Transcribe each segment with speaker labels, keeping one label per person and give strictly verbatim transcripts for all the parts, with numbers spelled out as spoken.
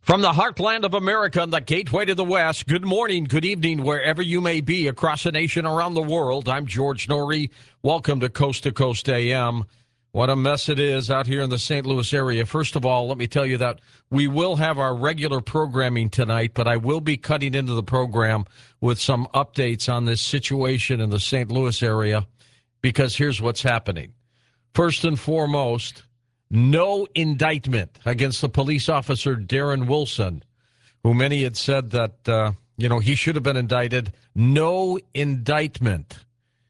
Speaker 1: From the heartland of America and the gateway to the West, good morning, good evening, wherever you may be across the nation, around the world. I'm George Noory. Welcome to Coast to Coast A M. What a mess it is out here in the Saint Louis area. First of all, let me tell you that we will have our regular programming tonight, but I will be cutting into the program with some updates on this situation in the Saint Louis area, because here's what's happening. First and foremost, no indictment against the police officer Darren Wilson, who many had said that, uh, you know, he should have been indicted. No indictment.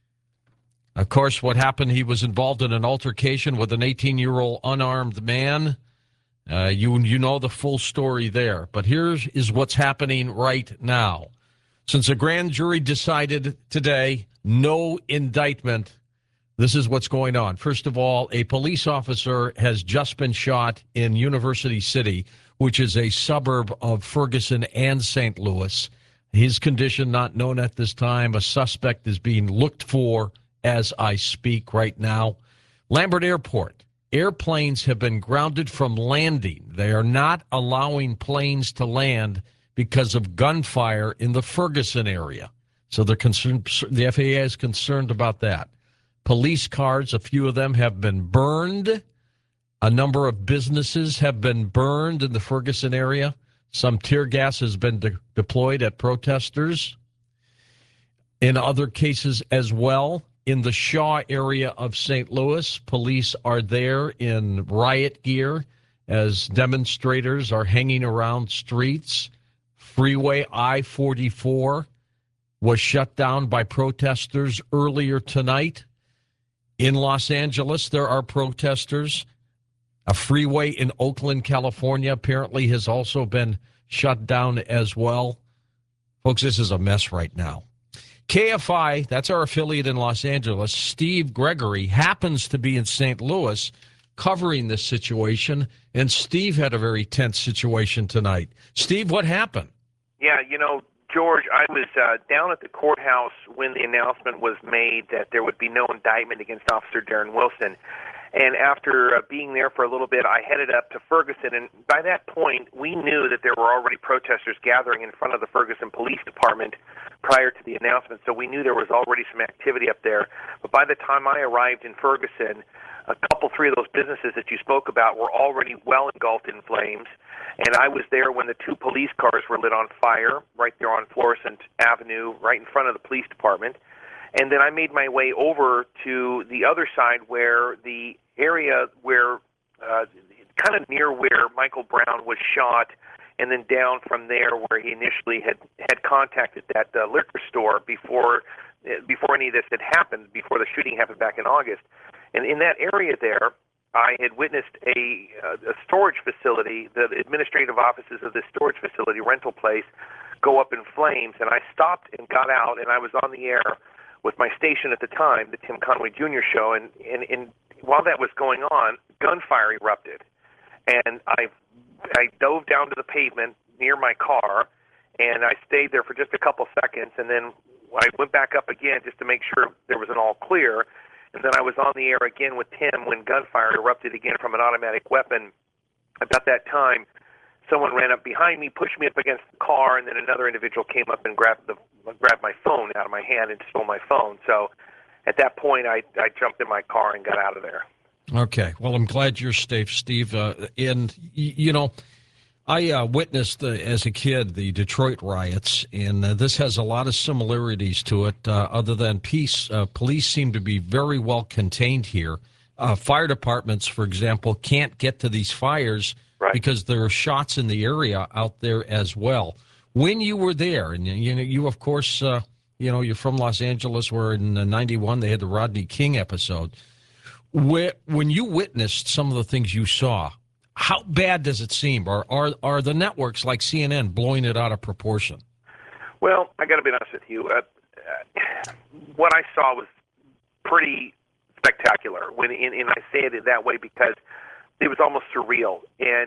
Speaker 1: Of course, what happened, he was involved in an altercation with an eighteen-year-old unarmed man. Uh, you, you know the full story there. But here's is what's happening right now. Since a grand jury decided today no indictment, this is what's going on. First of all, a police officer has just been shot in University City, which is a suburb of Ferguson and Saint Louis. His condition not known at this time. A suspect is being looked for as I speak right now. Lambert Airport. Airplanes have been grounded from landing. They are not allowing planes to land because of gunfire in the Ferguson area. So they're concerned, the F A A is concerned about that. Police cars, a few of them have been burned. A number of businesses have been burned in the Ferguson area. Some tear gas has been de- deployed at protesters. In other cases as well, in the Shaw area of Saint Louis, police are there in riot gear as demonstrators are hanging around streets. Freeway I forty-four was shut down by protesters earlier tonight. In Los Angeles, there are protesters. A freeway in Oakland, California, apparently has also been shut down as well. Folks, this is a mess right now. K F I, that's our affiliate in Los Angeles, Steve Gregory, happens to be in Saint Louis covering this situation, and Steve had a very tense situation tonight. Steve, what happened?
Speaker 2: Yeah, you know, George, I was uh, down at the courthouse when the announcement was made that there would be no indictment against Officer Darren Wilson. And after uh, being there for a little bit, I headed up to Ferguson. And by that point, we knew that there were already protesters gathering in front of the Ferguson Police Department prior to the announcement. So we knew there was already some activity up there. But by the time I arrived in Ferguson, a couple, three of those businesses that you spoke about were already well engulfed in flames. And I was there when the two police cars were lit on fire right there on Florissant Avenue, right in front of the police department. And then I made my way over to the other side where the area where, uh, kind of near where Michael Brown was shot, and then down from there where he initially had, had contacted that uh, liquor store before, uh, before any of this had happened, before the shooting happened back in August. And in that area there, I had witnessed a, uh, a storage facility, the administrative offices of this storage facility, rental place, go up in flames. And I stopped and got out, and I was on the air with my station at the time, the Tim Conway Junior Show. And, and, and while that was going on, gunfire erupted. And I, I dove down to the pavement near my car, and I stayed there for just a couple seconds. And then I went back up again just to make sure there was an all clear. And then I was on the air again with Tim when gunfire erupted again from an automatic weapon. About that time, someone ran up behind me, pushed me up against the car, and then another individual came up and grabbed the grabbed my phone out of my hand and stole my phone. So at that point, I, I jumped in my car and got out of there.
Speaker 1: Okay. Well, I'm glad you're safe, Steve. Uh, and, you know, I uh, witnessed uh, as a kid the Detroit riots, and uh, this has a lot of similarities to it. Uh, other than peace, uh, police seem to be very well contained here. Uh, fire departments, for example, can't get to these fires right, because there are shots in the area out there as well. When you were there, and you know, you of course, uh, you know, you're from Los Angeles, where in ninety-one they had the Rodney King episode. Where, when you witnessed some of the things you saw, how bad does it seem? Or are are the networks like C N N blowing it out of proportion?
Speaker 2: Well, I got to be honest with you. Uh, uh, what I saw was pretty spectacular. When and, and I say it that way because it was almost surreal. And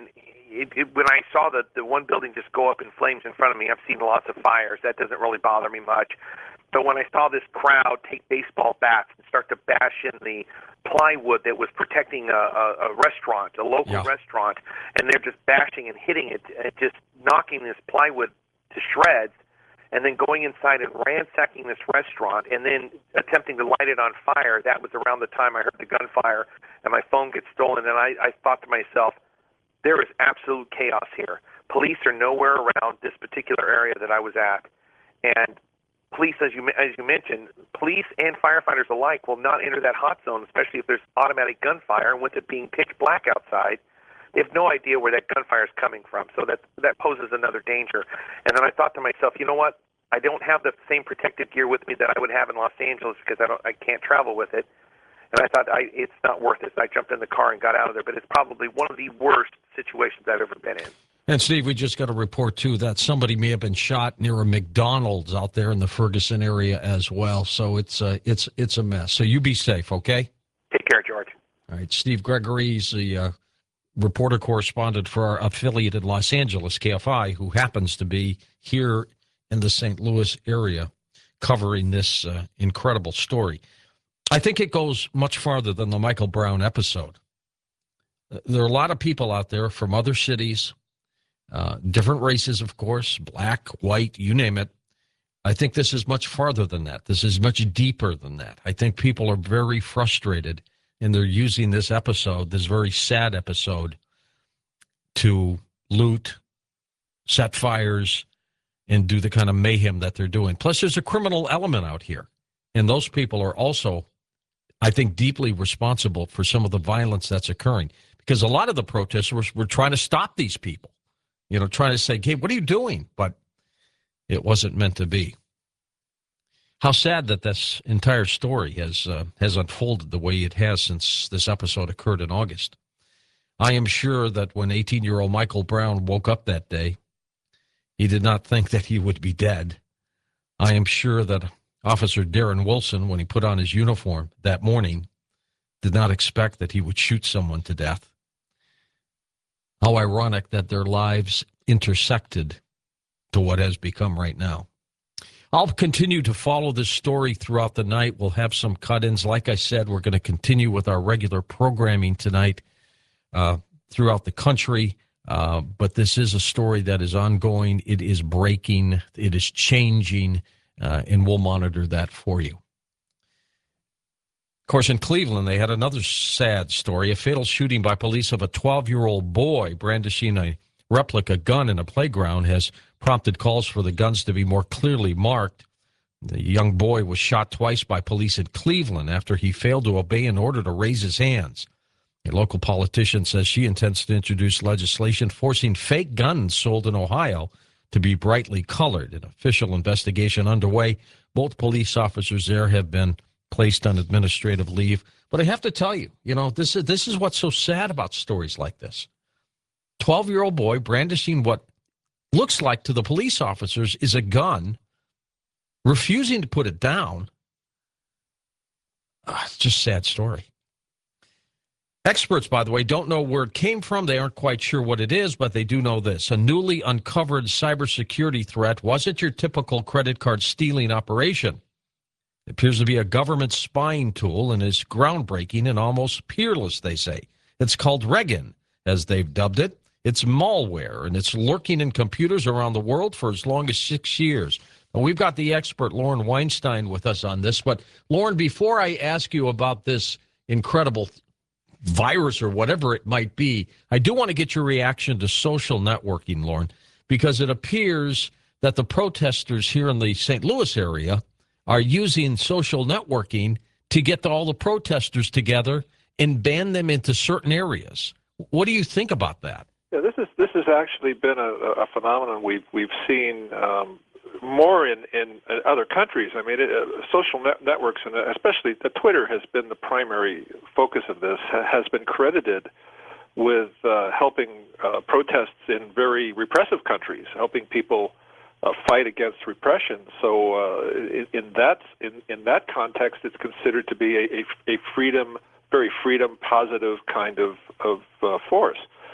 Speaker 2: it, it, when I saw the, the one building just go up in flames in front of me, I've seen lots of fires. That doesn't really bother me much. But when I saw this crowd take baseball bats and start to bash in the plywood that was protecting a, a, a restaurant, a local
Speaker 1: Yeah.
Speaker 2: restaurant, and they're just bashing and hitting it, and just knocking this plywood to shreds, and then going inside and ransacking this restaurant, and then attempting to light it on fire, that was around the time I heard the gunfire, and my phone gets stolen, and I, I thought to myself, there is absolute chaos here. Police are nowhere around this particular area that I was at, and police, as you as you mentioned, police and firefighters alike will not enter that hot zone, especially if there's automatic gunfire, and with it being pitch black outside, they have no idea where that gunfire is coming from, so that that poses another danger. And then I thought to myself, you know what? I don't have the same protective gear with me that I would have in Los Angeles because I don't, I can't travel with it. And I thought, I, it's not worth it. So I jumped in the car and got out of there. But it's probably one of the worst situations I've ever been in.
Speaker 1: And Steve, we just got a report too that somebody may have been shot near a McDonald's out there in the Ferguson area as well. So it's uh, it's it's a mess. So you be safe, okay?
Speaker 2: Take care, George.
Speaker 1: All right, Steve Gregory is the uh, reporter correspondent for our affiliate in Los Angeles, K F I, who happens to be here in the Saint Louis area covering this uh, incredible story. I think it goes much farther than the Michael Brown episode. There are a lot of people out there from other cities, uh, different races, of course, black, white, you name it. I think this is much farther than that. This is much deeper than that. I think people are very frustrated, and they're using this episode, this very sad episode, to loot, set fires, and do the kind of mayhem that they're doing. Plus, there's a criminal element out here, and those people are also, I think, deeply responsible for some of the violence that's occurring, because a lot of the protesters were trying to stop these people, you know, trying to say, hey, what are you doing? But it wasn't meant to be. How sad that this entire story has uh, has unfolded the way it has since this episode occurred in August. I am sure that when eighteen-year-old Michael Brown woke up that day, he did not think that he would be dead. I am sure that Officer Darren Wilson, when he put on his uniform that morning, did not expect that he would shoot someone to death. How ironic that their lives intersected to what has become right now. I'll continue to follow this story throughout the night. We'll have some cut-ins. Like I said, we're going to continue with our regular programming tonight uh, throughout the country. Uh, but this is a story that is ongoing. It is breaking. It is changing. Uh, and we'll monitor that for you. Of course, in Cleveland, they had another sad story, a fatal shooting by police of a twelve-year-old boy brandishing a replica gun in a playground has prompted calls for the guns to be more clearly marked. The young boy was shot twice by police in Cleveland after he failed to obey an order to raise his hands. A local politician says she intends to introduce legislation forcing fake guns sold in Ohio to be brightly colored. An official investigation underway. Both police officers there have been placed on administrative leave. But I have to tell you, you know, this is this is what's so sad about stories like this. twelve-year-old boy brandishing what looks like to the police officers is a gun, refusing to put it down. Ah, it's just a sad story. Experts, by the way, don't know where it came from. They aren't quite sure what it is, but they do know this. A newly uncovered cybersecurity threat wasn't your typical credit card stealing operation. It appears to be a government spying tool and is groundbreaking and almost peerless, they say. It's called Regan, as they've dubbed it. It's malware, and it's lurking in computers around the world for as long as six years. And we've got the expert Lauren Weinstein with us on this. But, Lauren, before I ask you about this incredible virus or whatever it might be, I do want to get your reaction to social networking, Lauren, because it appears that the protesters here in the Saint Louis area are using social networking to get all the protesters together and ban them into certain areas. What do you think about that?
Speaker 3: Yeah, this is this has actually been a, a phenomenon we've we've seen um, more in, in other countries. I mean, it, uh, social net networks, and especially uh, Twitter, has been the primary focus of this. Ha has been credited with uh, helping uh, protests in very repressive countries, helping people uh, fight against repression. So, uh, in, in that in, in that context, it's considered to be a, a, a freedom, very freedom positive kind of of uh, force.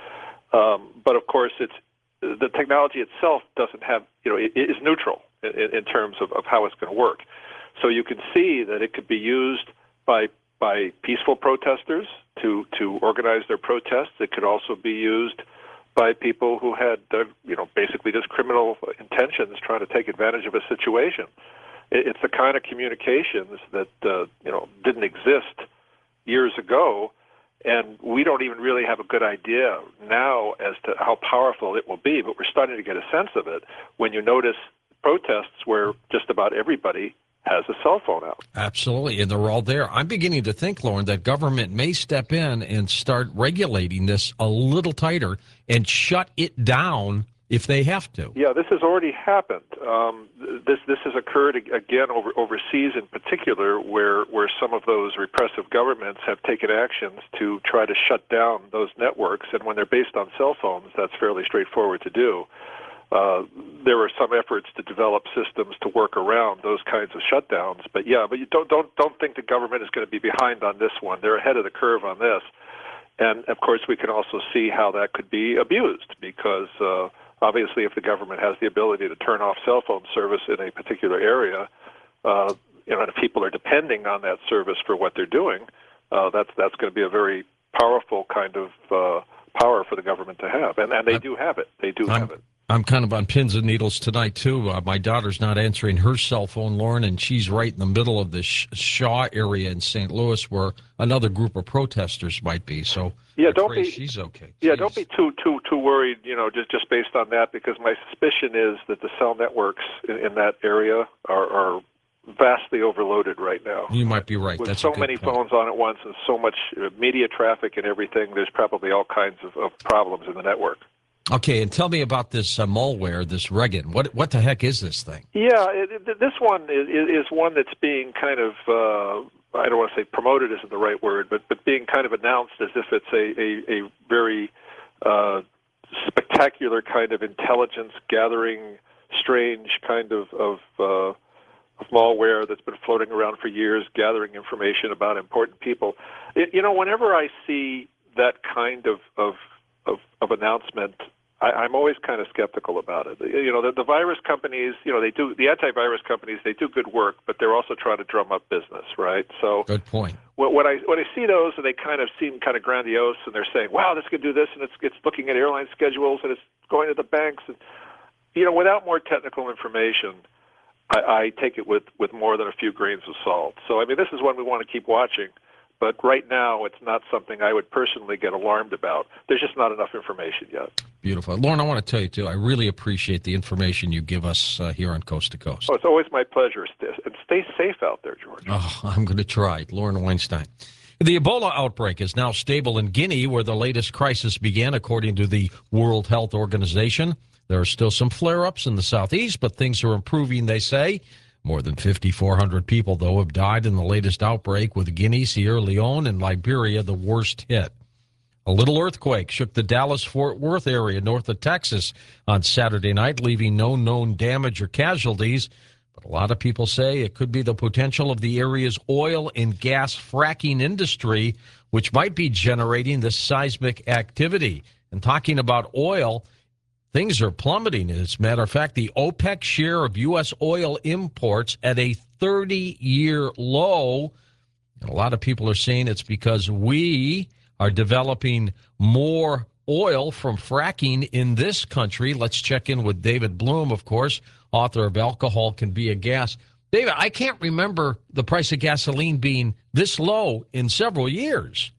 Speaker 3: Um, but of course, it's the technology itself doesn't have, you know, it, it is neutral in, in terms of, of how it's going to work. So you can see that it could be used by by peaceful protesters to to organize their protests. It could also be used by people who had, uh, you know, basically just criminal intentions, trying to take advantage of a situation. It, it's the kind of communications that uh, you know didn't exist years ago. And we don't even really have a good idea now as to how powerful it will be, but we're starting to get a sense of it when you notice protests where just about everybody has a cell phone out.
Speaker 1: Absolutely, and they're all there. I'm beginning to think, Lauren, that government may step in and start regulating this a little tighter and shut it down if they have to.
Speaker 3: Yeah, this has already happened. Um, this this has occurred again over overseas, in particular, where where some of those repressive governments have taken actions to try to shut down those networks. And when they're based on cell phones, that's fairly straightforward to do. Uh, there were some efforts to develop systems to work around those kinds of shutdowns. But yeah, but you don't don't don't think the government is going to be behind on this one. They're ahead of the curve on this. And of course, we can also see how that could be abused because. Uh, Obviously, if the government has the ability to turn off cell phone service in a particular area, uh, you know, and if people are depending on that service for what they're doing, uh, that's that's going to be a very powerful kind of uh, power for the government to have, and and they do have it. They do
Speaker 1: I'm,
Speaker 3: have it.
Speaker 1: I'm kind of on pins and needles tonight too. Uh, my daughter's not answering her cell phone, Lauren, and she's right in the middle of the Shaw area in Saint Louis, where another group of protesters might be. So.
Speaker 3: Yeah,
Speaker 1: I
Speaker 3: don't
Speaker 1: pray
Speaker 3: be.
Speaker 1: She's okay.
Speaker 3: Yeah,
Speaker 1: Jeez.
Speaker 3: don't be too too too worried. You know, just just based on that, because my suspicion is that the cell networks in, in that area are, are vastly overloaded right now.
Speaker 1: You might be right.
Speaker 3: With
Speaker 1: That's
Speaker 3: so
Speaker 1: a good
Speaker 3: many
Speaker 1: point.
Speaker 3: phones on at once and so much uh, media traffic and everything, there's probably all kinds of, of problems in the network.
Speaker 1: Okay, and tell me about this uh, malware, this Regan. What what the heck is this thing?
Speaker 3: Yeah, it, it, this one is, is one that's being kind of. Uh, I don't want to say promoted isn't the right word, but but being kind of announced as if it's a a, a very uh, spectacular kind of intelligence gathering, strange kind of of, uh, of malware that's been floating around for years, gathering information about important people. It, you know, whenever I see that kind of of of, of announcement, I, I'm always kind of skeptical about it. You know, the, the virus companies, you know, they do the antivirus companies. They do good work, but they're also trying to drum up business, right? So,
Speaker 1: good point.
Speaker 3: When, when I when I see those, and they kind of seem kind of grandiose, and they're saying, "Wow, this could do this," and it's it's looking at airline schedules, and it's going to the banks, and you know, without more technical information, I, I take it with with more than a few grains of salt. So, I mean, this is one we want to keep watching. But right now, it's not something I would personally get alarmed about. There's just not enough information yet.
Speaker 1: Beautiful. Lauren, I want to tell you, too, I really appreciate the information you give us uh, here on Coast to Coast.
Speaker 3: Oh, it's always my pleasure. And stay safe out there, George.
Speaker 1: Oh, I'm going to try. Lauren Weinstein. The Ebola outbreak is now stable in Guinea, where the latest crisis began, according to the World Health Organization. There are still some flare-ups in the southeast, but things are improving, they say. More than fifty-four hundred people, though, have died in the latest outbreak, with Guinea, Sierra Leone, and Liberia the worst hit. A little earthquake shook the Dallas-Fort Worth area north of Texas on Saturday night, leaving no known damage or casualties. But a lot of people say it could be the potential of the area's oil and gas fracking industry, which might be generating this seismic activity. And talking about oil, things are plummeting. As a matter of fact, the OPEC share of U S oil imports at a thirty-year low. And a lot of people are saying it's because we are developing more oil from fracking in this country. Let's check in with David Bloom, of course, author of Alcohol Can Be a Gas. David, I can't remember the price of gasoline being this low in several years.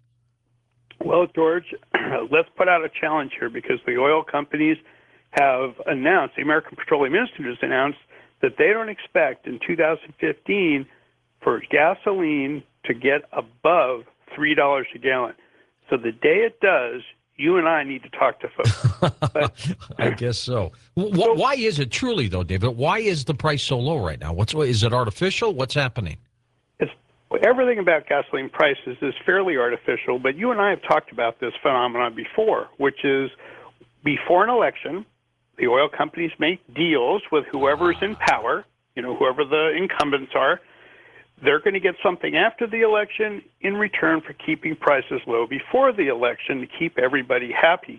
Speaker 4: Well, George, let's put out a challenge here, because the oil companies have announced, the American Petroleum Institute has announced, that they don't expect in two thousand fifteen for gasoline to get above three dollars a gallon. So the day it does, you and I need to talk to folks. But,
Speaker 1: I guess so. W- why is it truly, though, David? Why is the price so low right now? What's Is it artificial? What's happening?
Speaker 4: It's, everything about gasoline prices is fairly artificial, but you and I have talked about this phenomenon before, which is before an election, the oil companies make deals with whoever's in power, you know, whoever the incumbents are. They're going to get something after the election in return for keeping prices low before the election to keep everybody happy.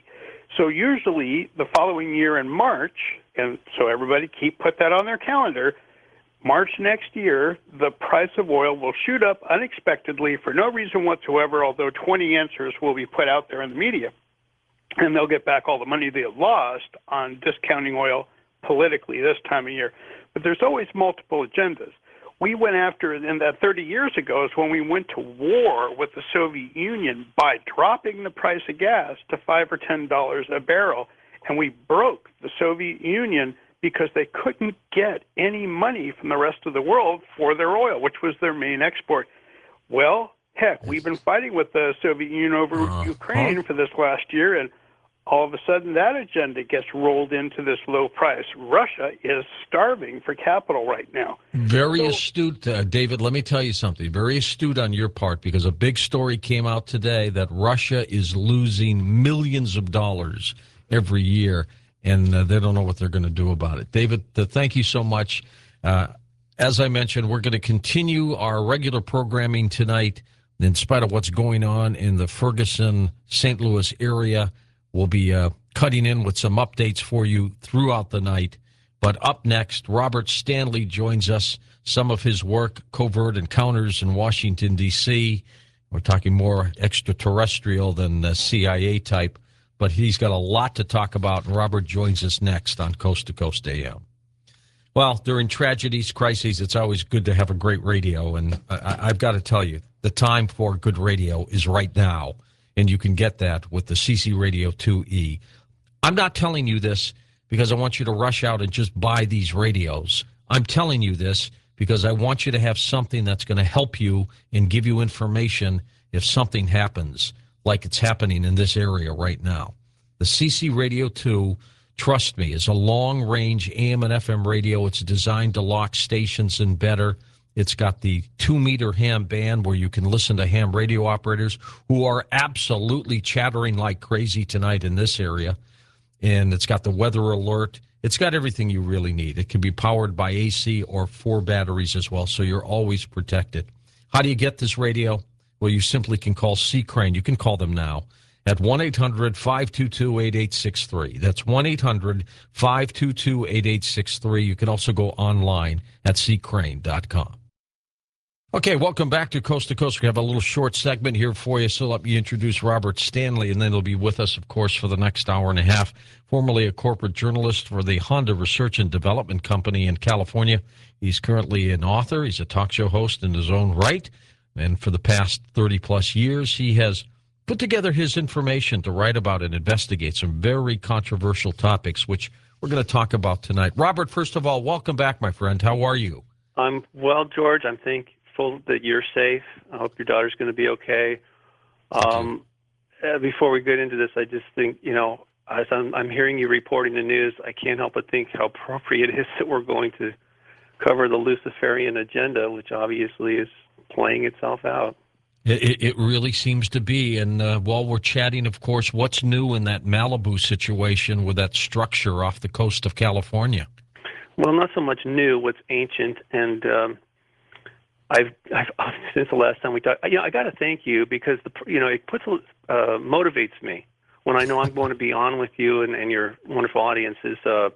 Speaker 4: So usually the following year in March, and so everybody keep put that on their calendar, March next year, the price of oil will shoot up unexpectedly for no reason whatsoever, although twenty answers will be put out there in the media. And they'll get back all the money they have lost on discounting oil politically this time of year. But there's always multiple agendas. We went after, and that thirty years ago is when we went to war with the Soviet Union by dropping the price of gas to five or ten dollars a barrel, and we broke the Soviet Union because they couldn't get any money from the rest of the world for their oil, which was their main export. Well, heck, we've been fighting with the Soviet Union over uh, Ukraine huh? for this last year, and all of a sudden that agenda gets rolled into this low price. Russia is starving for capital right now.
Speaker 1: Very so, astute, uh, David. Let me tell you something. Very astute on your part, because a big story came out today that Russia is losing millions of dollars every year, and uh, they don't know what they're going to do about it. David, uh, thank you so much. Uh, as I mentioned, we're going to continue our regular programming tonight in spite of what's going on in the Ferguson, Saint Louis area. We'll be uh, cutting in with some updates for you throughout the night. But up next, Robert Stanley joins us. Some of his work, Covert Encounters in Washington, D C We're talking more extraterrestrial than the C I A type. But he's got a lot to talk about, and Robert joins us next on Coast to Coast A M. Well, during tragedies, crises, it's always good to have a great radio. And I, I've got to tell you, the time for good radio is right now. And you can get that with the C C Radio two E. I'm not telling you this because I want you to rush out and just buy these radios. I'm telling you this because I want you to have something that's going to help you and give you information if something happens, like it's happening in this area right now. The C C Radio two, trust me, is a long-range A M and F M radio. It's designed to lock stations in better. It's got the two-meter ham band where you can listen to ham radio operators who are absolutely chattering like crazy tonight in this area. And it's got the weather alert. It's got everything you really need. It can be powered by A C or four batteries as well, so you're always protected. How do you get this radio? Well, you simply can call C. Crane. You can call them now at one eight hundred five two two eight eight six three. That's one eight hundred five two two eight eight six three. You can also go online at c crane dot com. Okay, welcome back to Coast to Coast. We have a little short segment here for you, so let me introduce Robert Stanley, and then he'll be with us, of course, for the next hour and a half. Formerly a corporate journalist for the Honda Research and Development Company in California. He's currently an author. He's a talk show host in his own right, and for the past thirty-plus years, he has put together his information to write about and investigate some very controversial topics, which we're going to talk about tonight. Robert, first of all, welcome back, my friend. How are you?
Speaker 5: I'm well, George. I'm thankful that you're safe. I hope your daughter's going to be okay. Um, uh, before we get into this, I just think, you know, as I'm, I'm hearing you reporting the news, I can't help but think how appropriate it is that we're going to cover the Luciferian agenda, which obviously is playing itself out.
Speaker 1: It, it really seems to be. And uh, while we're chatting, of course, what's new in that Malibu situation with that structure off the coast of California?
Speaker 5: Well, not so much new, what's ancient. And um, I've, I've since the last time we talked, you know, I got to thank you because the, you know, it puts uh, motivates me when I know I'm going to be on with you and, and your wonderful audiences. Uh,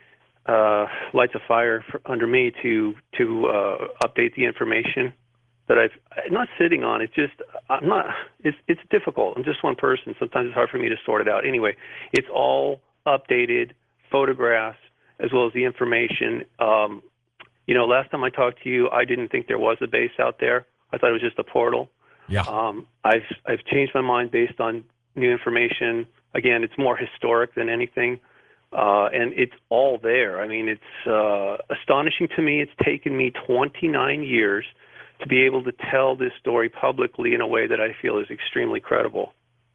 Speaker 5: uh, lights a fire for, under me to to uh, update the information that I've I'm not sitting on. It's just I'm not. It's it's difficult. I'm just one person. Sometimes it's hard for me to sort it out. Anyway, it's all updated photographs as well as the information. Um, You know, last time I talked to you, I didn't think there was a base out there. I thought it was just a portal.
Speaker 1: Yeah.
Speaker 5: Um, I've I've changed my mind based on new information. Again, it's more historic than anything, uh, and it's all there. I mean, it's uh, astonishing to me. It's taken me twenty-nine years to be able to tell this story publicly in a way that I feel is extremely credible.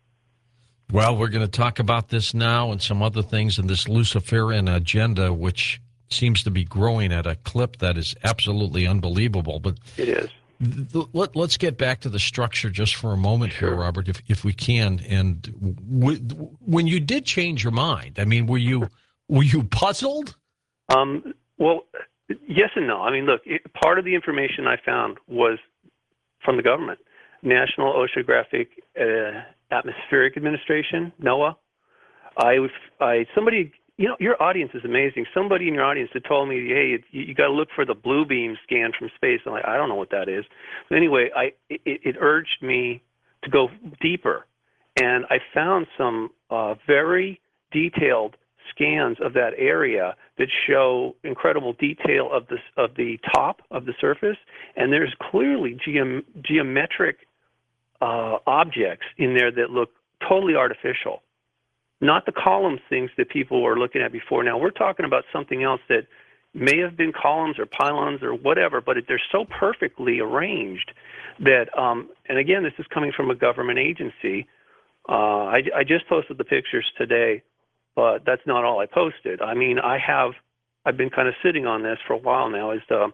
Speaker 1: Well, we're going to talk about this now and some other things in this Luciferian agenda, which seems to be growing at a clip that is absolutely unbelievable. But
Speaker 5: it is.
Speaker 1: Th- let, let's get back to the structure just for a moment
Speaker 5: sure.
Speaker 1: here, Robert, if if we can. And w- when you did change your mind, I mean, were you were you puzzled?
Speaker 5: Um, well, yes and no. I mean, look, it, part of the information I found was from the government, National Oceanographic uh, Atmospheric Administration, NOAA. I was, I somebody, you know, your audience is amazing. Somebody in your audience had told me, hey, it, you, you got to look for the blue beam scan from space. I'm like, I don't know what that is. But anyway, I it, it urged me to go deeper, and I found some uh, very detailed scans of that area that show incredible detail of the of the top of the surface, and there's clearly geom- geometric uh, objects in there that look totally artificial. Not the columns things that people were looking at before. Now we're talking about something else that may have been columns or pylons or whatever, but it, they're so perfectly arranged that, um, and again, this is coming from a government agency. Uh, I, I just posted the pictures today, but that's not all I posted. I mean, I have, I've been kind of sitting on this for a while now, is the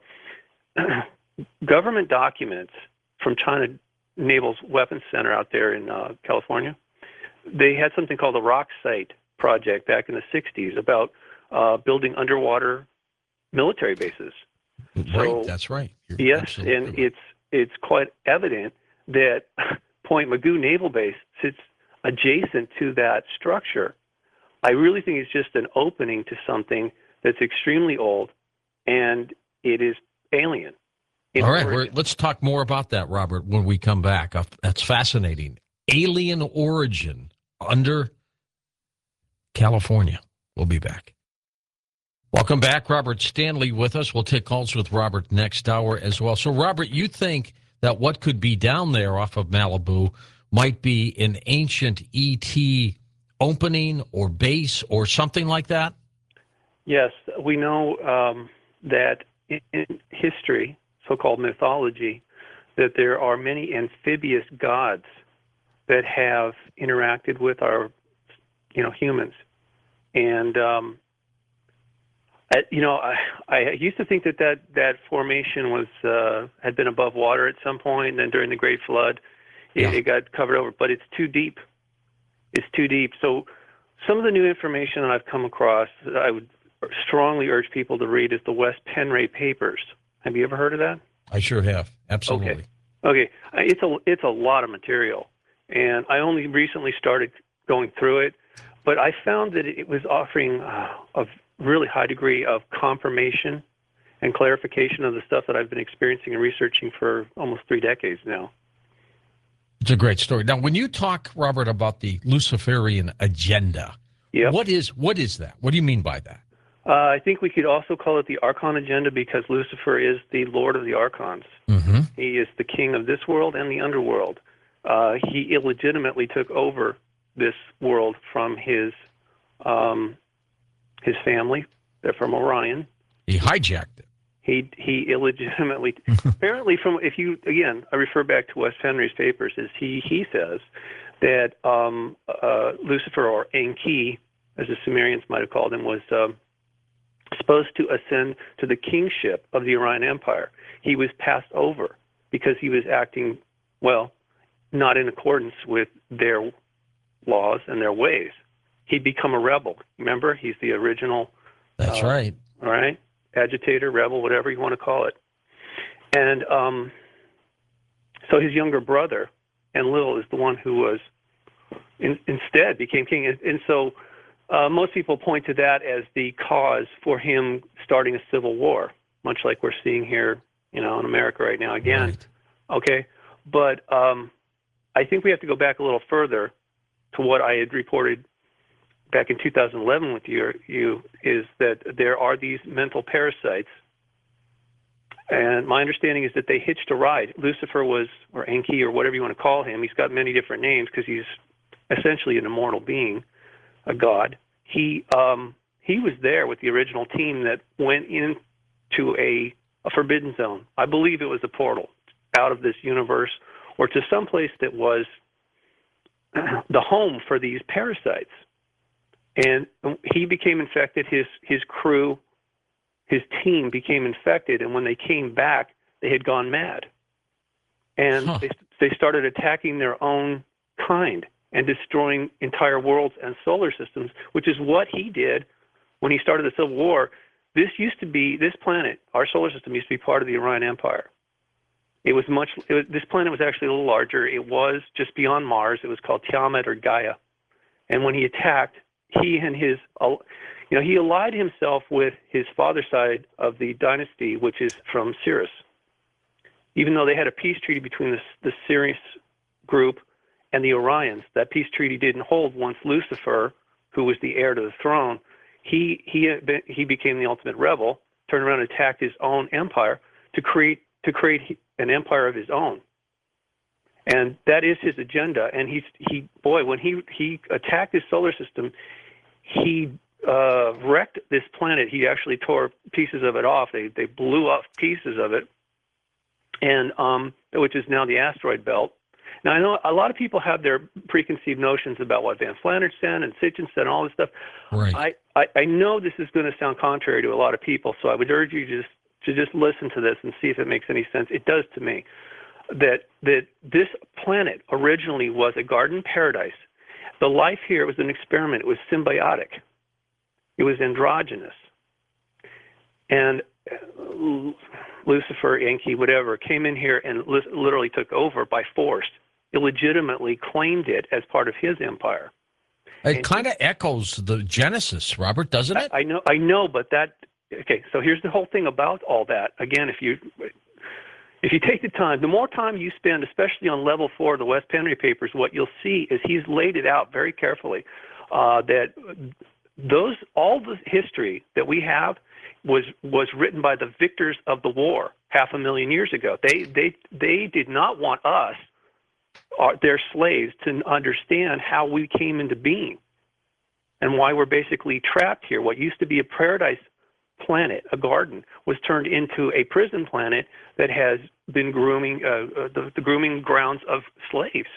Speaker 5: government documents from China Naval's Weapons Center out there in uh, California. They had something called the Rock Site Project back in the sixties about uh, building underwater military bases.
Speaker 1: Right,
Speaker 5: so,
Speaker 1: that's right. You're
Speaker 5: yes, and
Speaker 1: right.
Speaker 5: it's it's quite evident that Point Mugu Naval Base sits adjacent to that structure. I really think it's just an opening to something that's extremely old, and it is alien.
Speaker 1: All right, we're, let's talk more about that, Robert, when we come back. Uh, That's fascinating. Alien origin under California. We'll be back. Welcome back. Robert Stanley with us. We'll take calls with Robert next hour as well. So, Robert, you think that what could be down there off of Malibu might be an ancient E T opening or base or something like that?
Speaker 5: Yes, we know um, that in, in history, so-called mythology, that there are many amphibious gods that have interacted with our, you know, humans. And, um, I, you know, I, I used to think that that, that formation was uh, had been above water at some point, and then during the Great Flood, it,
Speaker 1: Yeah.
Speaker 5: it got covered over. But it's too deep. It's too deep. So some of the new information that I've come across that I would strongly urge people to read is the West Penray Papers. Have you ever heard of that?
Speaker 1: I sure have. Absolutely.
Speaker 5: Okay. Okay. It's a it's a lot of material, and I only recently started going through it, but I found that it was offering uh, a really high degree of confirmation and clarification of the stuff that I've been experiencing and researching for almost three decades now.
Speaker 1: It's a great story. Now, when you talk, Robert, about the Luciferian agenda,
Speaker 5: Yep.
Speaker 1: what is what is that? What do you mean by that?
Speaker 5: Uh, I think we could also call it the Archon agenda because Lucifer is the Lord of the Archons.
Speaker 1: Mm-hmm.
Speaker 5: He is the king of this world and the underworld. Uh, he illegitimately took over this world from his um, his family. They're from Orion.
Speaker 1: He hijacked it.
Speaker 5: He he illegitimately, apparently from, if you, again, I refer back to Wes Penry's papers, is he, he says that um, uh, Lucifer, or Enki, as the Sumerians might have called him, was um, supposed to ascend to the kingship of the Orion Empire. He was passed over because he was acting, well, not in accordance with their laws and their ways. He'd become a rebel. Remember, he's the original.
Speaker 1: That's
Speaker 5: uh,
Speaker 1: right.
Speaker 5: All right, agitator, rebel, whatever you want to call it. And um, so his younger brother, Enlil, is the one who was in, instead became king. And, and so uh, most people point to that as the cause for him starting a civil war, much like we're seeing here, you know, in America right now again.
Speaker 1: Right.
Speaker 5: Okay, but um, I think we have to go back a little further to what I had reported back in two thousand eleven with you, you is that there are these mental parasites, and my understanding is that they hitched a ride. Lucifer was, or Enki, or whatever you want to call him, he's got many different names because he's essentially an immortal being, a god. He um, he was there with the original team that went into a, a forbidden zone. I believe it was a portal out of this universe or to some place that was the home for these parasites. And he became infected, his his crew, his team became infected, and when they came back, they had gone mad. And huh. they, they started attacking their own kind and destroying entire worlds and solar systems, which is what he did when he started the Civil War. This used to be, this planet, our solar system used to be part of the Orion Empire. It was much, it was, this planet was actually a little larger. It was just beyond Mars. It was called Tiamat or Gaia. And when he attacked, he and his, uh, you know, he allied himself with his father's side of the dynasty, which is from Sirius. Even though they had a peace treaty between the, the Sirius group and the Orions, that peace treaty didn't hold once Lucifer, who was the heir to the throne, he he he became the ultimate rebel, turned around and attacked his own empire to create to create an empire of his own. And that is his agenda. And he's he boy, when he he attacked his solar system, he uh, wrecked this planet. He actually tore pieces of it off. They they blew up pieces of it, and um, which is now the asteroid belt. Now I know a lot of people have their preconceived notions about what Van Flandern said and Sitchin said and all this stuff.
Speaker 1: Right.
Speaker 5: I, I, I know this is going to sound contrary to a lot of people, so I would urge you to just to just listen to this and see if it makes any sense. It does to me. That that this planet originally was a garden paradise. The life here was an experiment. It was symbiotic. It was androgynous. And Lucifer, Enki, whatever, came in here and li- literally took over by force, illegitimately claimed it as part of his empire.
Speaker 1: It kind of echoes the Genesis, Robert, doesn't it?
Speaker 5: I, I know, I know, but that, okay, so here's the whole thing about all that. Again, if you... If you take the time, the more time you spend, especially on level four of the West Penry papers, what you'll see is he's laid it out very carefully. Uh, that those all the history that we have was was written by the victors of the war half a million years ago. They they they did not want us, uh, their slaves, to understand how we came into being and why we're basically trapped here. What used to be a paradise planet, a garden, was turned into a prison planet that has been grooming uh, uh, the, the grooming grounds of slaves.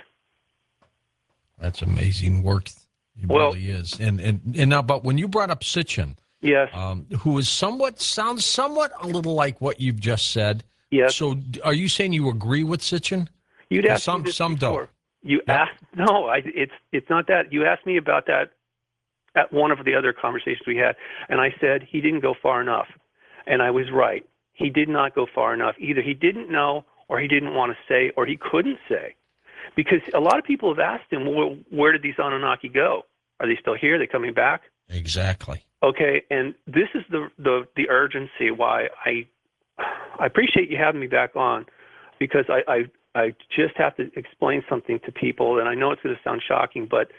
Speaker 1: That's amazing work. It
Speaker 5: well,
Speaker 1: really is. And and and now, but when you brought up Sitchin,
Speaker 5: yes,
Speaker 1: um, who is somewhat sounds somewhat a little like what you've just said.
Speaker 5: Yes.
Speaker 1: So, are you saying you agree with Sitchin?
Speaker 5: You'd ask
Speaker 1: some
Speaker 5: me this
Speaker 1: some
Speaker 5: before.
Speaker 1: don't.
Speaker 5: You
Speaker 1: Yep.
Speaker 5: asked no, I, it's it's not that. You asked me about that at one of the other conversations we had, and I said he didn't go far enough, and I was right. He did not go far enough. Either he didn't know, or he didn't want to say, or he couldn't say, because a lot of people have asked him, well, where did these Anunnaki go? Are they still here? Are they coming back?
Speaker 1: Exactly.
Speaker 5: Okay, and this is the the, the urgency why I I appreciate you having me back on, because I, I I just have to explain something to people, and I know it's going to sound shocking, but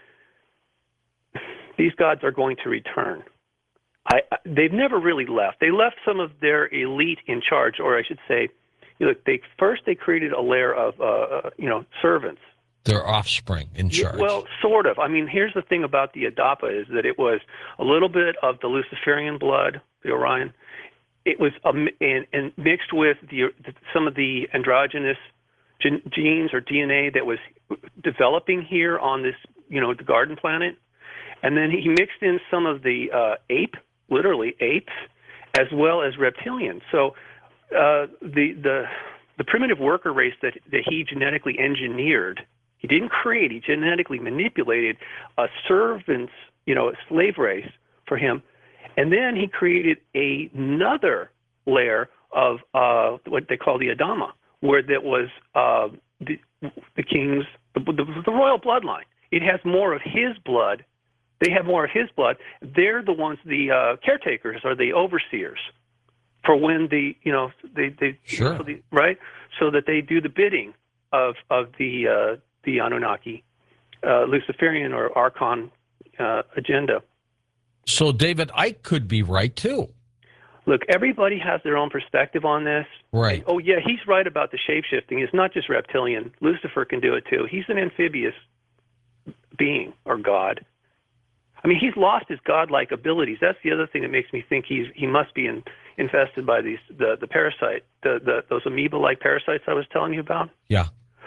Speaker 5: these gods are going to return. I, I, they've never really left. They left some of their elite in charge, or I should say, you know, they first they created a layer of, uh, you know, servants.
Speaker 1: Their offspring in charge.
Speaker 5: Yeah, well, sort of. I mean, here's the thing about the Adapa is that it was a little bit of the Luciferian blood, the Orion. It was um, and, and mixed with the, some of the androgynous gen, genes or D N A that was developing here on this, you know, the garden planet. And then he mixed in some of the uh, ape, literally apes, as well as reptilians. So uh, the the the primitive worker race that that he genetically engineered, he didn't create. He genetically manipulated a servants, you know, a slave race for him, and then he created a, another layer of uh, what they call the Adama, where that was uh, the the king's the, the, the royal bloodline. It has more of his blood. They have more of his blood. They're the ones, the uh, caretakers or the overseers, for when the you know they they
Speaker 1: sure.
Speaker 5: so the, right so that they do the bidding of of the uh, the Anunnaki, uh, Luciferian or Archon uh, agenda.
Speaker 1: So David Icke could be right too.
Speaker 5: Look, everybody has their own perspective on this.
Speaker 1: Right.
Speaker 5: And, oh yeah, he's right about the shape-shifting. It's not just reptilian. Lucifer can do it too. He's an amphibious being or god. I mean, he's lost his godlike abilities. That's the other thing that makes me think he's he must be in, infested by these the the parasite, the, the those amoeba-like parasites I was telling you about.
Speaker 1: Yeah.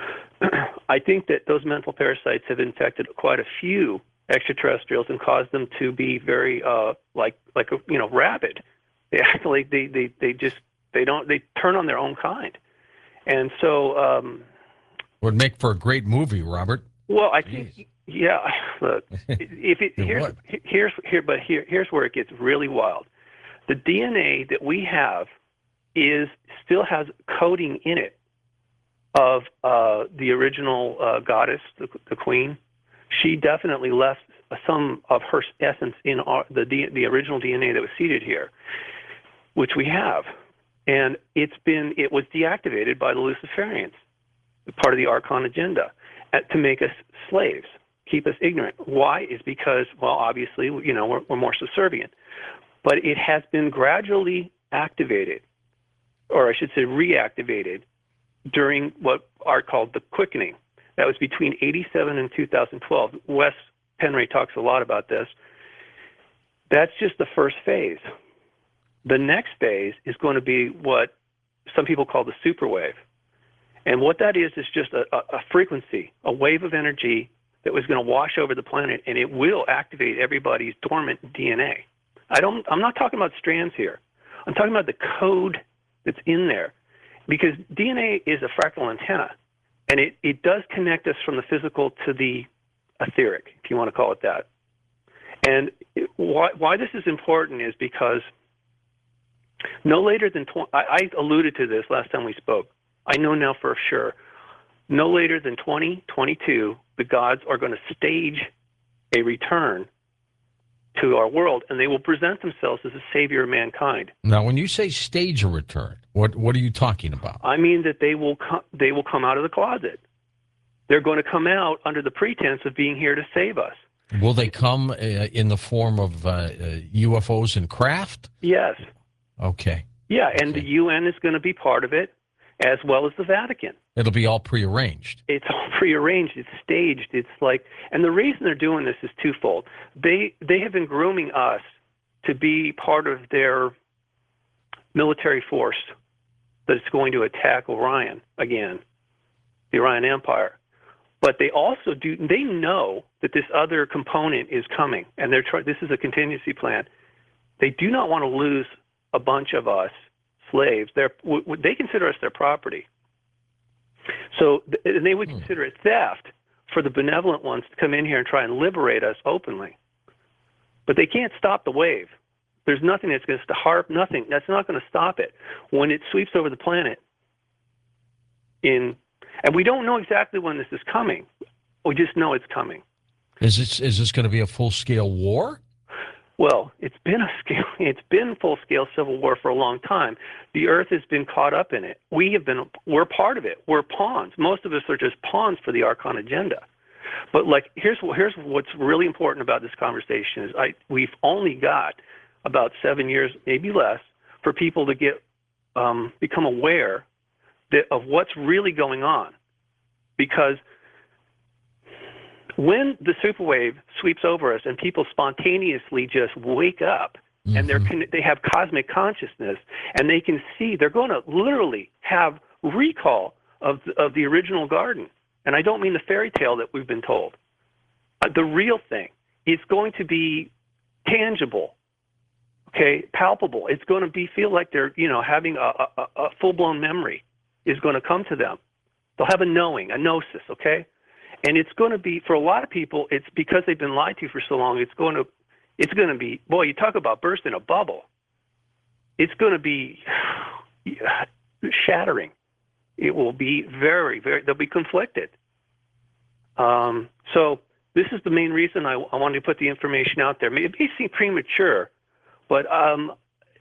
Speaker 5: I think that those mental parasites have infected quite a few extraterrestrials and caused them to be very uh, like like you know rabid. They actually they, they they just they don't they turn on their own kind, and so um,
Speaker 1: would make for a great movie, Robert.
Speaker 5: Well, I think. Jeez. Yeah, look. If it,
Speaker 1: it
Speaker 5: here's
Speaker 1: would.
Speaker 5: here's here, but here here's where it gets really wild. The D N A that we have is still has coding in it of uh, the original uh, goddess, the, the queen. She definitely left some of her essence in our, the D, the original D N A that was seeded here, which we have, and it's been it was deactivated by the Luciferians, part of the Archon agenda, at, to make us slaves, keep us ignorant. Why? Is because, well, obviously, you know, we're, we're more subservient, but it has been gradually activated, or I should say reactivated, during what are called the quickening. That was between eighty-seven and two thousand twelve. Wes Penray talks a lot about this. That's just the first phase. The next phase is going to be what some people call the superwave. And what that is is just a, a frequency, a wave of energy that was going to wash over the planet, and it will activate everybody's dormant D N A. I don't, I'm not talking about strands here. I'm talking about the code that's in there, because D N A is a fractal antenna, and it, it does connect us from the physical to the etheric, if you want to call it that. And it, why, why this is important is because no later than, tw- I, I alluded to this last time we spoke. I know now for sure, no later than twenty twenty-two, the gods are going to stage a return to our world, and they will present themselves as a savior of mankind.
Speaker 1: Now, when you say stage a return, what what are you talking about?
Speaker 5: I mean that they will co- they will come out of the closet. They're going to come out under the pretense of being here to save us.
Speaker 1: Will they come uh, in the form of uh, uh, U F Os and craft?
Speaker 5: Yes.
Speaker 1: Okay.
Speaker 5: Yeah, and
Speaker 1: Okay.
Speaker 5: the U N is going to be part of it, as well as the Vatican.
Speaker 1: It'll be all prearranged.
Speaker 5: It's all prearranged. It's staged. It's like, and the reason they're doing this is twofold. They they have been grooming us to be part of their military force that's going to attack Orion again, the Orion Empire. But they also do. They know that this other component is coming, and they're trying. This is a contingency plan. They do not want to lose a bunch of us slaves. They're w- w- they consider us their property. So th- and they would
Speaker 1: Hmm.
Speaker 5: consider it theft for the benevolent ones to come in here and try and liberate us openly. But they can't stop the wave. There's nothing that's going to harp, nothing. That's not going to stop it. When it sweeps over the planet, in, and we don't know exactly when this is coming. We just know it's coming.
Speaker 1: Is this is this going to be a full scale war?
Speaker 5: Well, it's been a scale, it's been full-scale civil war for a long time. The Earth has been caught up in it. We have been, we're part of it. We're pawns. Most of us are just pawns for the Archon agenda. But like, here's here's what's really important about this conversation is I we've only got about seven years, maybe less, for people to get um, become aware that, of what's really going on, because when the superwave sweeps over us and people spontaneously just wake up mm-hmm. and they're con- they have cosmic consciousness and they can see, they're going to literally have recall of the, of the original garden. And I don't mean the fairy tale that we've been told. Uh, the real thing. It's going to be tangible, okay, palpable. It's going to be feel like they're, you know, having a, a, a full-blown memory is going to come to them. They'll have a knowing, a gnosis, okay? And it's going to be, for a lot of people, it's because they've been lied to for so long, it's going to, it's going to be, boy, you talk about bursting a bubble. It's going to be shattering. It will be very, very, they'll be conflicted. Um, so this is the main reason I, I wanted to put the information out there. It may seem premature, but um,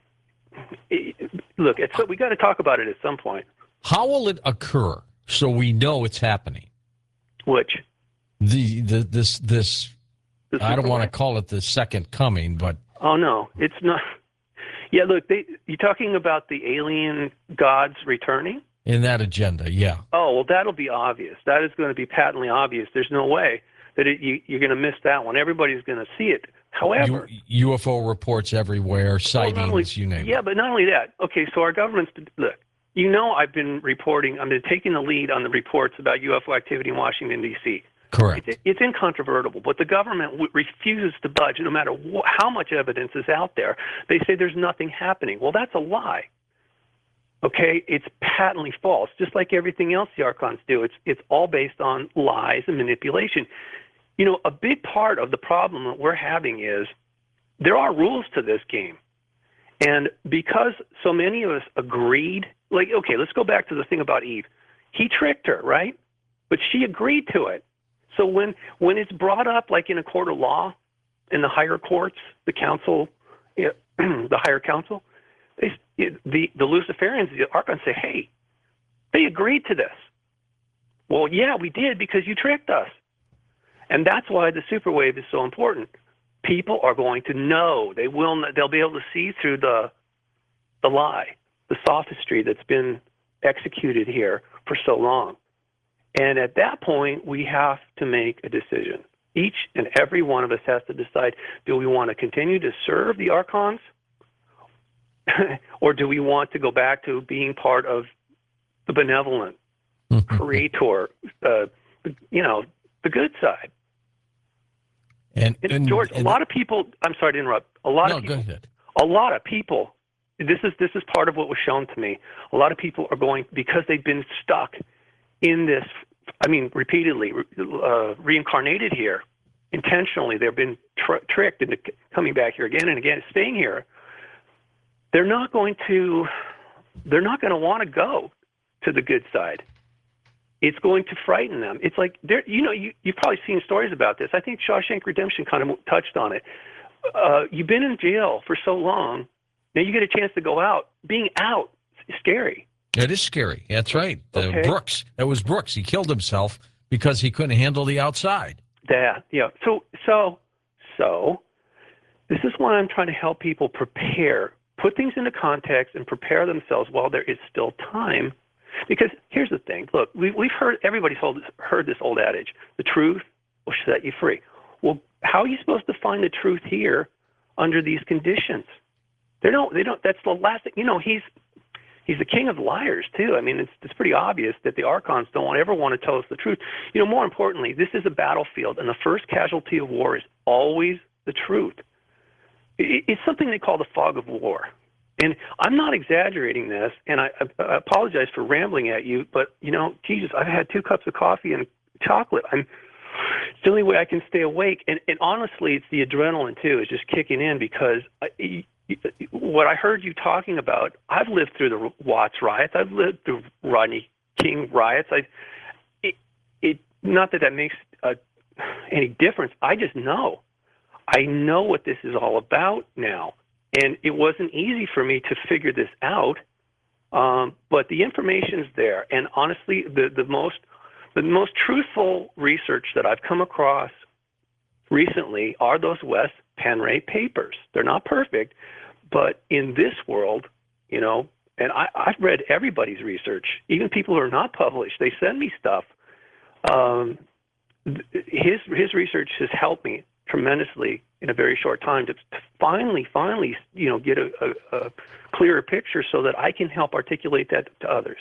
Speaker 5: it, look, it's, we got to talk about it at some point.
Speaker 1: How will it occur so we know it's happening?
Speaker 5: Which?
Speaker 1: The, the this this
Speaker 5: the
Speaker 1: I don't want to call it the second coming, but
Speaker 5: oh no, it's not. Yeah, look, they, you're talking about the alien gods returning?
Speaker 1: In that agenda, yeah.
Speaker 5: Oh, well, that'll be obvious. That is going to be patently obvious. There's no way that it, you, you're going to miss that one. Everybody's going to see it. However,
Speaker 1: U- UFO reports everywhere, sightings,
Speaker 5: well, only,
Speaker 1: you name
Speaker 5: yeah,
Speaker 1: it.
Speaker 5: but not only that. Okay, so our government's, look, you know I've been reporting, I've been taking the lead on the reports about U F O activity in Washington, D C
Speaker 1: Correct.
Speaker 5: It's, it's incontrovertible, but the government w- refuses to budge no matter wh- how much evidence is out there. They say there's nothing happening. Well, that's a lie. Okay, it's patently false, just like everything else the Archons do. It's it's all based on lies and manipulation. You know, a big part of the problem that we're having is there are rules to this game. And because so many of us agreed, like, okay, let's go back to the thing about Eve. He tricked her, right? But she agreed to it. So when when it's brought up, like in a court of law, in the higher courts, the council, you know, the higher council, they, the the Luciferians, the Archons say, hey, they agreed to this. Well, yeah, we did because you tricked us. And that's why the superwave is so important. People are going to know. They will. They'll be able to see through the the lie, the sophistry that's been executed here for so long. And at that point, we have to make a decision. Each and every one of us has to decide: do we want to continue to serve the Archons, or do we want to go back to being part of the benevolent creator, uh, you know, the good side?
Speaker 1: And,
Speaker 5: And,
Speaker 1: and
Speaker 5: George,
Speaker 1: and,
Speaker 5: a lot of people. I'm sorry to interrupt. A lot
Speaker 1: no,
Speaker 5: of people.
Speaker 1: go ahead.
Speaker 5: A lot of people. This is this is part of what was shown to me. A lot of people are going because they've been stuck in this. I mean, repeatedly uh, reincarnated here, intentionally. They've been tr- tricked into coming back here again and again, staying here. They're not going to. They're not going to want to go to the good side. It's going to frighten them. It's like, they're, you know, you, you've probably seen stories about this. I think Shawshank Redemption kind of touched on it. Uh, you've been in jail for so long. Now you get a chance to go out. Being out is scary.
Speaker 1: It is scary. That's right. Uh,
Speaker 5: Okay.
Speaker 1: Brooks. That was Brooks. He killed himself because he couldn't handle the outside.
Speaker 5: That, yeah. So, so, so, this is why I'm trying to help people prepare, put things into context and prepare themselves while there is still time. Because here's the thing. Look, we, we've heard, everybody's heard this old adage, the truth will set you free. Well, how are you supposed to find the truth here under these conditions? They don't, they don't, that's the last thing, you know, he's, he's the king of liars too. I mean, it's, it's pretty obvious that the Archons don't ever want to tell us the truth. You know, more importantly, this is a battlefield, and the first casualty of war is always the truth. It, it's something they call the fog of war. And I'm not exaggerating this, and I, I apologize for rambling at you, but, you know, Jesus, I've had two cups of coffee and chocolate. I'm, it's the only way I can stay awake. And, and honestly, it's the adrenaline, too, is just kicking in because I, what I heard you talking about, I've lived through the Watts riots. I've lived through Rodney King riots. I, it, it, not that that makes uh, any difference. I just know. I know what this is all about now. And it wasn't easy for me to figure this out, um, but the information's there. And honestly, the, the most the most truthful research that I've come across recently are those Wes Penray papers. They're not perfect, but in this world, you know, and I, I've read everybody's research, even people who are not published. They send me stuff. Um, his his research has helped me tremendously in a very short time to, to finally, finally, you know, get a, a, a clearer picture so that I can help articulate that to others.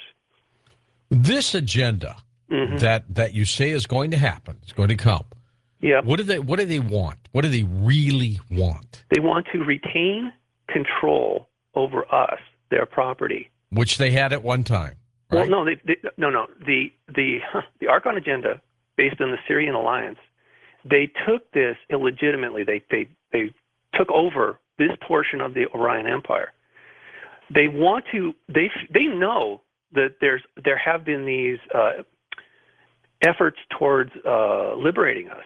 Speaker 1: This agenda mm-hmm. that that you say is going to happen, is going to come.
Speaker 5: Yeah.
Speaker 1: What do they What do they want? What do they really want?
Speaker 5: They want to retain control over us, their property,
Speaker 1: which they had at one time. Right?
Speaker 5: Well, no, they, they, no, no. The the the Archon agenda, based on the Syrian alliance. They took this illegitimately. They, they they took over this portion of the Orion Empire. They want to. They they know that there's there have been these uh, efforts towards uh, liberating us.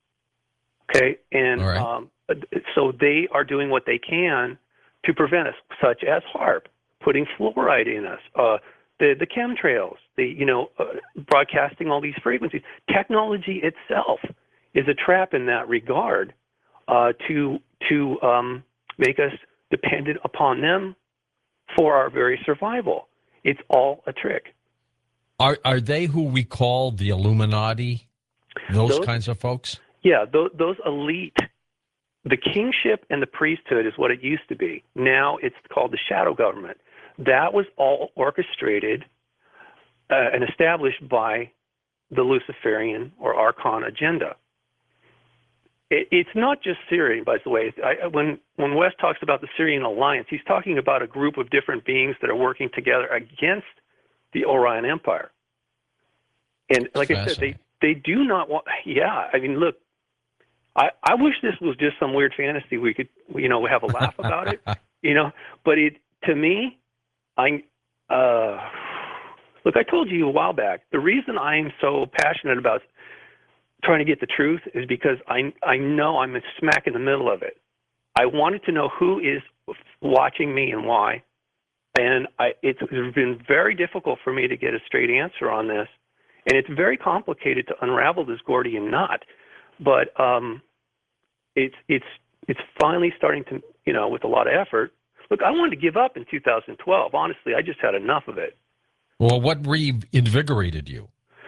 Speaker 5: Okay, and
Speaker 1: right.
Speaker 5: um, so they are doing what they can to prevent us, such as HAARP, putting fluoride in us, uh, the the chemtrails, the you know uh, broadcasting all these frequencies. Technology itself is a trap in that regard uh, to to um, make us dependent upon them for our very survival. It's all a trick.
Speaker 1: Are are they who we call the Illuminati? Those, those kinds of folks?
Speaker 5: Yeah, those, those elite. The kingship and the priesthood is what it used to be. Now it's called the shadow government. That was all orchestrated uh, and established by the Luciferian or Archon agenda. It's not just Syria, by the way. I, when when Wes talks about the Syrian alliance, he's talking about a group of different beings that are working together against the Orion Empire. And like I said, they, they do not want. Yeah, I mean, look, I, I wish this was just some weird fantasy we could, you know, have a laugh about it, you know. But it to me, I uh, look. I told you a while back the reason I'm so passionate about trying to get the truth is because I I know I'm smack in the middle of it. I wanted to know who is watching me and why, and I, it's been very difficult for me to get a straight answer on this, and it's very complicated to unravel this Gordian knot. But um, it's it's it's finally starting to, you know, with a lot of effort. Look, I wanted to give up in two thousand twelve. Honestly, I just had enough of it.
Speaker 1: Well, what reinvigorated you?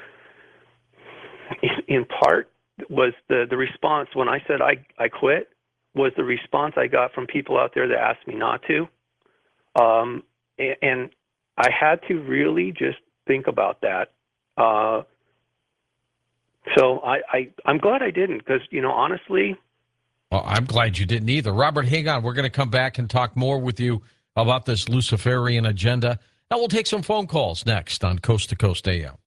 Speaker 5: In, in part was the, the response when I said I, I quit, was the response I got from people out there that asked me not to. Um, and, and I had to really just think about that. Uh, so I, I, I'm glad I didn't because, you know, honestly.
Speaker 1: Well, I'm glad you didn't either. Robert, hang on. We're going to come back and talk more with you about this Luciferian agenda. Now we'll take some phone calls next on Coast to Coast A M.